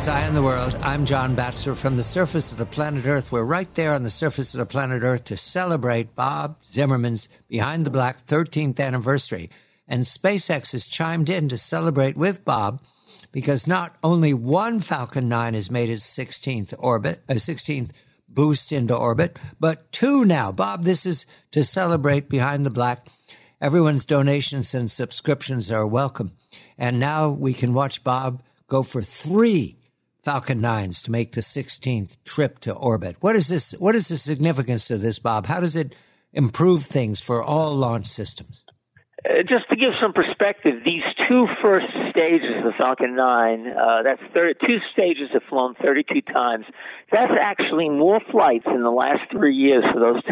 America's Eye on the World. I'm John Batchelor from the surface of the planet Earth. We're right there on the surface of the planet Earth to celebrate Bob Zimmerman's Behind the Black 13th anniversary. And SpaceX has chimed in to celebrate with Bob because not only one Falcon 9 has made its 16th boost into orbit, but two now. Bob, this is to celebrate Behind the Black. Everyone's donations and subscriptions are welcome. And now we can watch Bob go for 3 Falcon 9s to make the 16th trip to orbit. What is this? What is the significance of this, Bob? How does it improve things for all launch systems? Just to give some perspective, these two first stages of the Falcon 9, that's 2 stages have flown 32 times. That's actually more flights in the last 3 years for those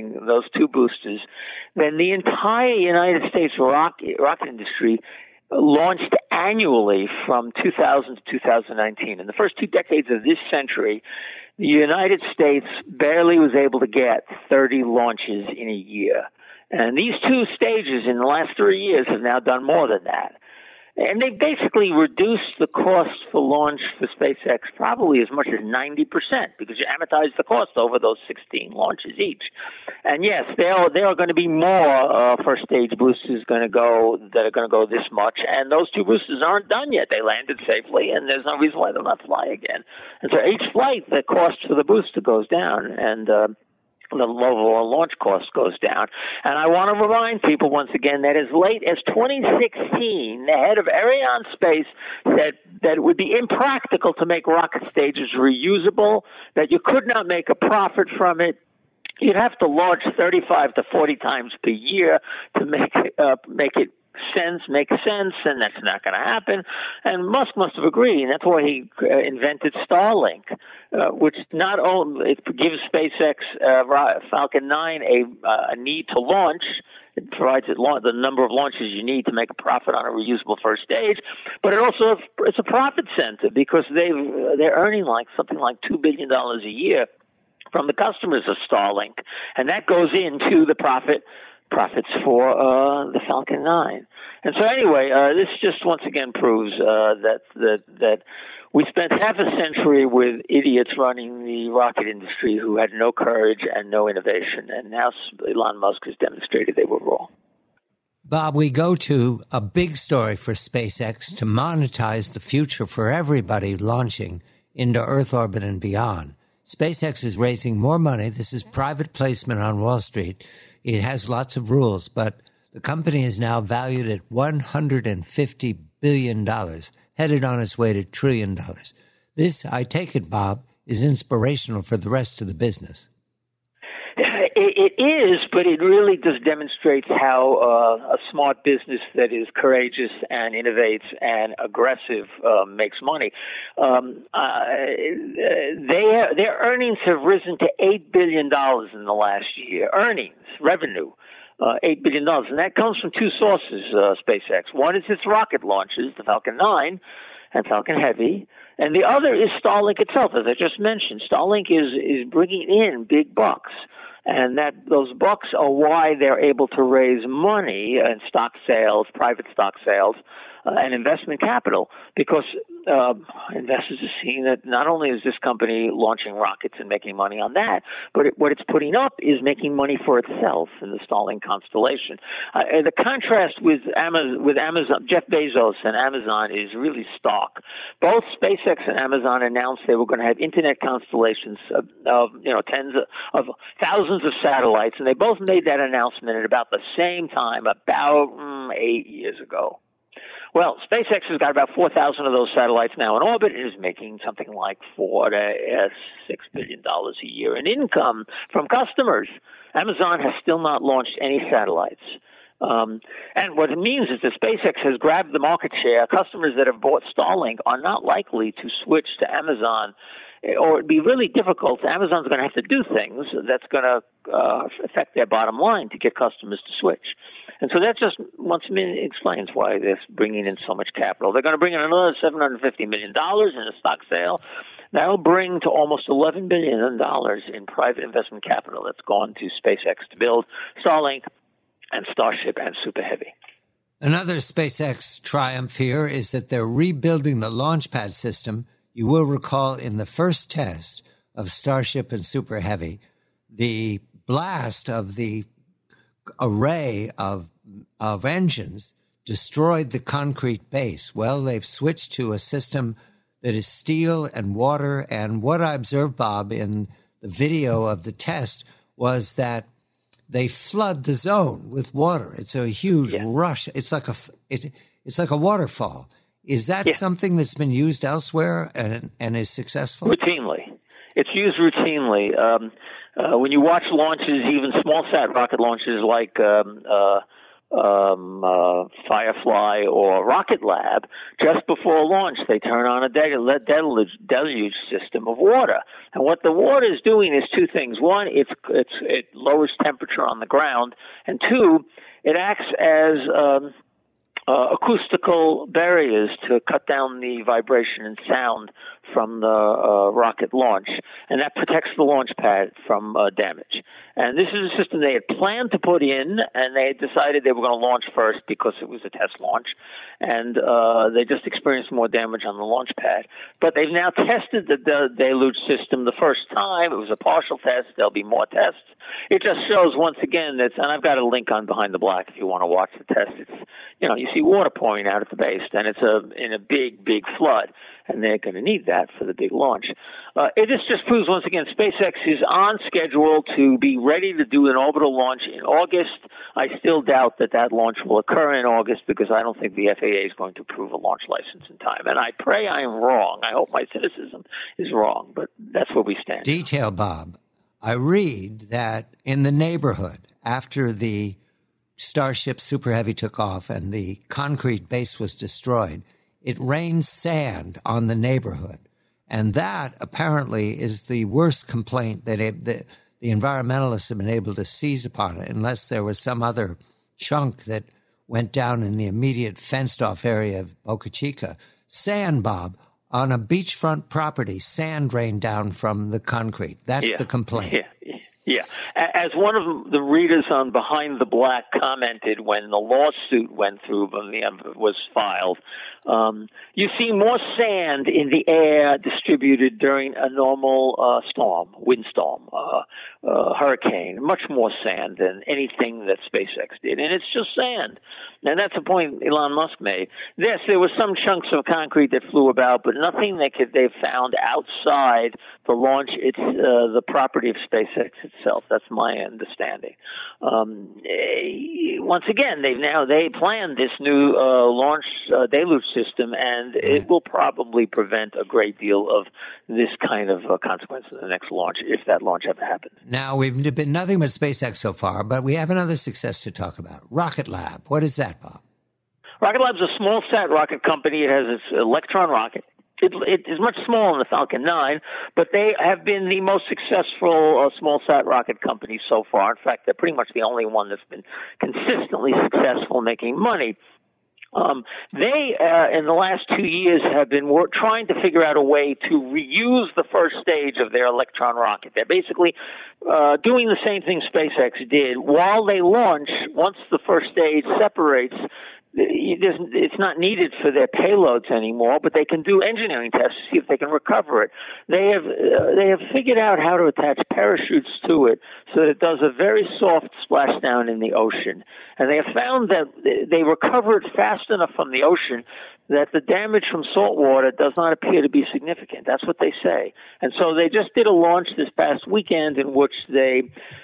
two boosters, than the entire United States rocket industry launched annually from 2000 to 2019. In the first 2 decades of this century, the United States barely was able to get 30 launches in a year. And these 2 stages in the last 3 years have now done more than that. And they basically reduced the cost for launch for SpaceX probably as much as 90% because you amortize the cost over those 16 launches each. And yes, there are going to be more first stage boosters that are going to go this much. And those 2 boosters aren't done yet. They landed safely, and there's no reason why they'll not fly again. And so each flight, the cost for the booster goes down, and the overall launch cost goes down. And I want to remind people once again that as late as 2016, the head of Arianespace said that it would be impractical to make rocket stages reusable, that you could not make a profit from it. You'd have to launch 35 to 40 times per year to make it make sense, and that's not going to happen. And Musk must have agreed, and that's why he invented Starlink, which not only it gives SpaceX Falcon 9 a need to launch. It provides the number of launches you need to make a profit on a reusable first stage, but it's a profit center because they're earning something like $2 billion a year from the customers of Starlink, and that goes into the profits for the Falcon 9. And so anyway, this just once again proves that we spent half a century with idiots running the rocket industry who had no courage and no innovation, and now Elon Musk has demonstrated they were wrong. Bob, we go to a big story for SpaceX to monetize the future for everybody launching into Earth orbit and beyond. SpaceX is raising more money. This is private placement on Wall Street. It has lots of rules, but the company is now valued at $150 billion, headed on its way to $1 trillion. This, I take it, Bob, is inspirational for the rest of the business. It is, but it really just demonstrates how a smart business that is courageous and innovates and aggressive makes money. Their earnings have risen to $8 billion in the last year. Revenue. $8 billion. And that comes from 2 sources, SpaceX. One is its rocket launches, the Falcon 9 and Falcon Heavy. And the other is Starlink itself, as I just mentioned. Starlink is bringing in big bucks. And those bucks are why they're able to raise money in stock sales, private stock sales, and investment capital, because investors are seeing that not only is this company launching rockets and making money on that, but what it's putting up is making money for itself in the Starlink constellation. The contrast with Amazon, Jeff Bezos and Amazon is really stark. Both SpaceX and Amazon announced they were going to have internet constellations of tens of thousands of satellites, and they both made that announcement at about the same time, about 8 years ago. Well, SpaceX has got about 4,000 of those satellites now in orbit and is making something like $4 to $6 billion a year in income from customers. Amazon has still not launched any satellites. And what it means is that SpaceX has grabbed the market share. Customers that have bought Starlink are not likely to switch to Amazon, or it'd be really difficult. Amazon's going to have to do things that's going to affect their bottom line to get customers to switch. And so that just once again explains why they're bringing in so much capital. They're going to bring in another $750 million in a stock sale. That'll bring to almost $11 billion in private investment capital that's gone to SpaceX to build Starlink and Starship and Super Heavy. Another SpaceX triumph here is that they're rebuilding the launch pad system You will recall in the first test of Starship and Super Heavy, the blast of the array of engines destroyed the concrete base. Well, they've switched to a system that is steel and water. And what I observed, Bob, in the video of the test was that they flood the zone with water. It's a huge rush. It's like a waterfall. Is that something that's been used elsewhere and is successful? Routinely. It's used routinely. When you watch launches, even small sat rocket launches like Firefly or Rocket Lab, just before launch, they turn on a deluge system of water. And what the water is doing is two things. One, it lowers temperature on the ground, and two, it acts as acoustical barriers to cut down the vibration and sound from the rocket launch, and that protects the launch pad from damage. And this is a system they had planned to put in, and they had decided they were going to launch first because it was a test launch, and they just experienced more damage on the launch pad. But they've now tested the deluge system the first time. It was a partial test. There'll be more tests. It just shows once again that, and I've got a link on Behind the Black if you want to watch the test. It's, you see water pouring out at the base, and it's in a big flood, and they're going to need that for the big launch. It just proves once again SpaceX is on schedule to be ready to do an orbital launch in August. I still doubt that launch will occur in August because I don't think the FAA is going to approve a launch license in time. And I pray I am wrong. I hope my cynicism is wrong, but that's where we stand. Detail, Bob. I read that in the neighborhood, after the Starship Super Heavy took off and the concrete base was destroyed, it rained sand on the neighborhood. And that apparently is the worst complaint that the environmentalists have been able to seize upon it, unless there was some other chunk that went down in the immediate fenced-off area of Boca Chica. Sand, Bob, on a beachfront property, sand rained down from the concrete. That's the complaint. Yeah. As one of the readers on Behind the Black commented when the lawsuit went through, was filed, you see more sand in the air distributed during a normal windstorm, hurricane, much more sand than anything that SpaceX did. And it's just sand. And that's a point Elon Musk made. Yes, there were some chunks of concrete that flew about, but nothing that they've found outside the launch. It's the property of SpaceX itself. That's my understanding. Once again, they planned this new launch deluge system, and it will probably prevent a great deal of this kind of consequence in the next launch, if that launch ever happens. Now, we've been nothing but SpaceX so far, but we have another success to talk about. Rocket Lab. What is that, Bob? Rocket Lab's a small sat rocket company. It has its Electron rocket. It is much smaller than the Falcon 9, but they have been the most successful small sat rocket company so far. In fact, they're pretty much the only one that's been consistently successful making money. They, in the last 2 years, have been trying to figure out a way to reuse the first stage of their Electron rocket. They're basically doing the same thing SpaceX did. While they launch, once the first stage separates, it's not needed for their payloads anymore, but they can do engineering tests to see if they can recover it. They have figured out how to attach parachutes to it so that it does a very soft splashdown in the ocean. And they have found that they recover it fast enough from the ocean that the damage from salt water does not appear to be significant. That's what they say. And so they just did a launch this past weekend in which their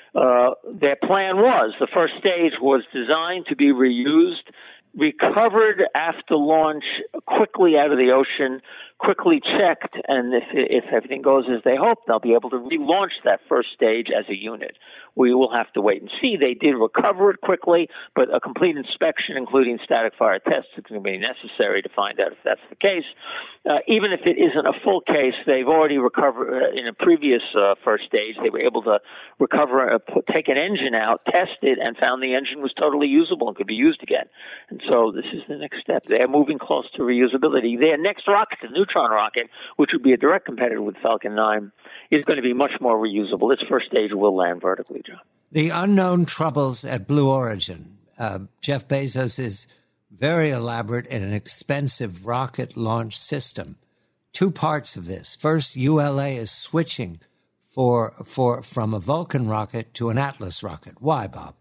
plan was, the first stage was designed to be reused, recovered after launch quickly out of the ocean, quickly checked, and if everything goes as they hope, they'll be able to relaunch that first stage as a unit. We will have to wait and see. They did recover it quickly, but a complete inspection, including static fire tests, is going to be necessary to find out if that's the case. Even if it isn't a full case, they've already recovered in a previous first stage. They were able to recover, take an engine out, test it, and found the engine was totally usable and could be used again. And so this is the next step. They're moving close to reusability. Their next rocket, the Neutron rocket, which would be a direct competitor with Falcon 9, is going to be much more reusable. Its first stage will land vertically, John. The unknown troubles at Blue Origin. Jeff Bezos' very elaborate and an expensive rocket launch system two parts of this. First, ULA is switching from a Vulcan rocket to an Atlas rocket. Why, Bob?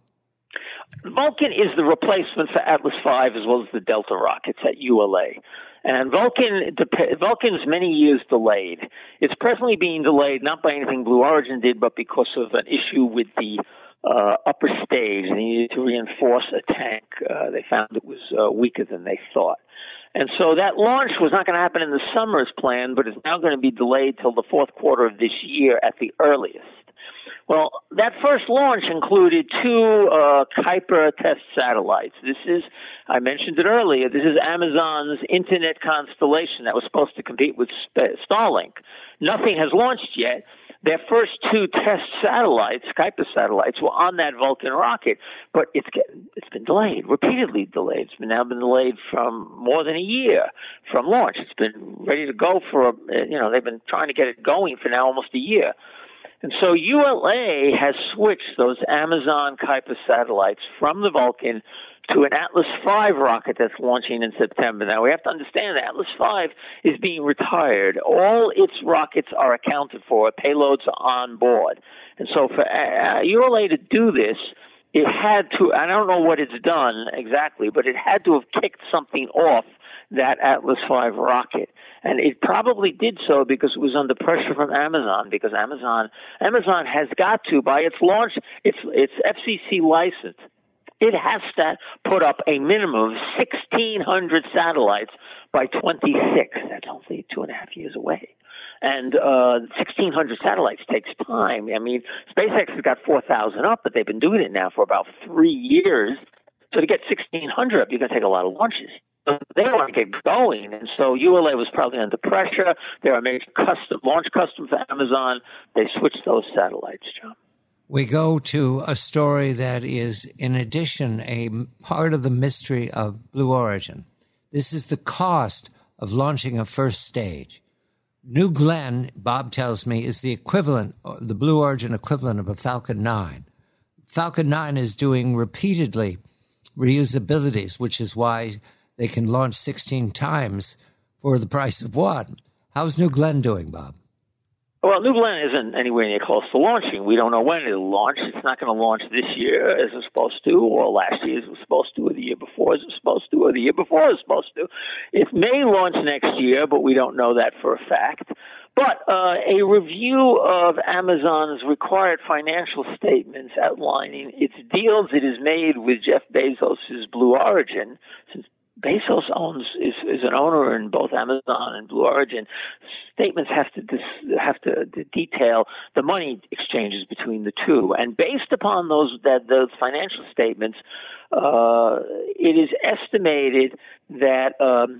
Vulcan is the replacement for Atlas V as well as the Delta rockets at ULA. And Vulcan's many years delayed. It's presently being delayed not by anything Blue Origin did, but because of an issue with the upper stage. They needed to reinforce a tank. They found it was weaker than they thought. And so that launch was not going to happen in the summer as planned, but is now going to be delayed till the fourth quarter of this year at the earliest. Well, that first launch included two Kuiper test satellites. I mentioned it earlier, this is Amazon's internet constellation that was supposed to compete with Starlink. Nothing has launched yet. Their first two test satellites, Kuiper satellites, were on that Vulcan rocket, but it's been delayed, repeatedly delayed. It's now been delayed from more than a year from launch. It's been ready to go they've been trying to get it going for now almost a year. And so ULA has switched those Amazon Kuiper satellites from the Vulcan to an Atlas V rocket that's launching in September. Now, we have to understand that Atlas V is being retired. All its rockets are accounted for. Payloads are on board. And so for ULA to do this, it had to, I don't know what it's done exactly, but it had to have kicked something off that Atlas V rocket. And it probably did so because it was under pressure from Amazon, because Amazon has got to, by its launch, its FCC license, it has to put up a minimum of 1,600 satellites by 26. That's only 2.5 years away. And 1,600 satellites takes time. I mean, SpaceX has got 4,000 up, but they've been doing it now for about 3 years. So to get 1,600 up, you're going to take a lot of launches. So they want to get going, and so ULA was probably under pressure. There are major launch customs for Amazon. They switched those satellites, John. We go to a story that is, in addition, a part of the mystery of Blue Origin. This is the cost of launching a first stage. New Glenn, Bob tells me, is the equivalent, the Blue Origin equivalent of a Falcon 9. Falcon 9 is doing repeatedly reusabilities, which is why they can launch 16 times for the price of one. How's New Glenn doing, Bob? Well, New Glenn isn't anywhere near close to launching. We don't know when it'll launch. It's not going to launch this year as it's supposed to, or last year as it was supposed to, or the year before as it was supposed to, or the year before as it was supposed to. It may launch next year, but we don't know that for a fact. But a review of Amazon's required financial statements outlining its deals it has made with Jeff Bezos' Blue Origin, since Bezos is an owner in both Amazon and Blue Origin. Statements have to detail the money exchanges between the two, and based upon those financial statements, it is estimated that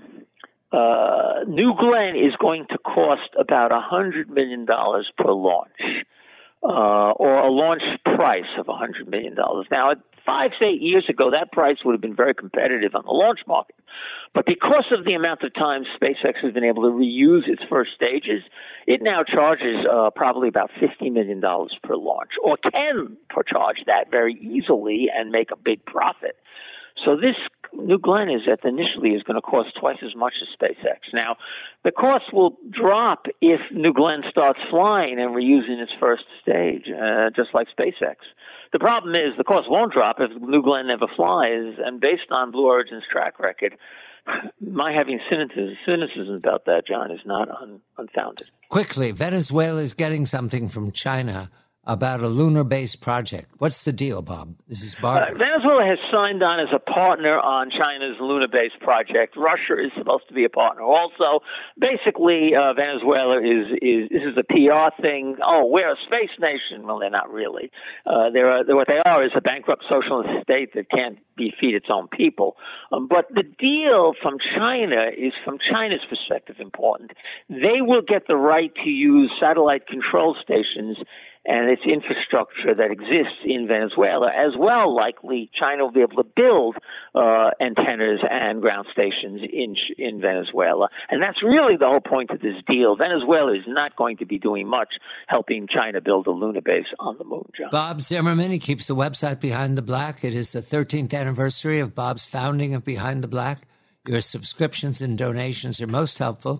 New Glenn is going to cost about $100 million per launch, or a launch price of $100 million. Now, 5 to 8 years ago, that price would have been very competitive on the launch market. But because of the amount of time SpaceX has been able to reuse its first stages, it now charges probably about $50 million per launch, or can charge that very easily and make a big profit. So this New Glenn initially is going to cost twice as much as SpaceX. Now, the cost will drop if New Glenn starts flying and reusing its first stage, just like SpaceX. The problem is the cost won't drop if New Glenn never flies, and based on Blue Origin's track record, my having cynicism about that, John, is not unfounded. Quickly, Venezuela is getting something from China about a lunar-based project. What's the deal, Bob? This is Barbara. Venezuela has signed on as a partner on China's lunar-based project. Russia is supposed to be a partner also. Basically, Venezuela this is a PR thing. Oh, we're a space nation. Well, they're not really. What they are is a bankrupt socialist state that can't feed its own people. But the deal from China is, from China's perspective, important. They will get the right to use satellite control stations and its infrastructure that exists in Venezuela. As well, likely, China will be able to build antennas and ground stations in Venezuela. And that's really the whole point of this deal. Venezuela is not going to be doing much helping China build a lunar base on the moon, John. Bob Zimmerman, he keeps the website Behind the Black. It is the 13th anniversary of Bob's founding of Behind the Black. Your subscriptions and donations are most helpful.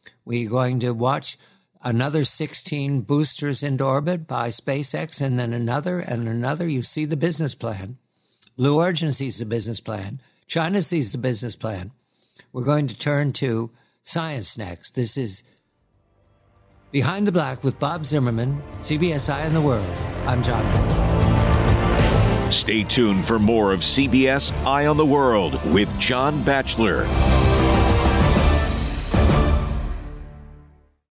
We're going to watch another 16 boosters into orbit by SpaceX, and then another and another. You see the business plan. Blue Origin sees the business plan. China sees the business plan. We're going to turn to science next. This is Behind the Black with Bob Zimmerman, CBS Eye on the World. I'm John Batchelor. Stay tuned for more of CBS Eye on the World with John Batchelor.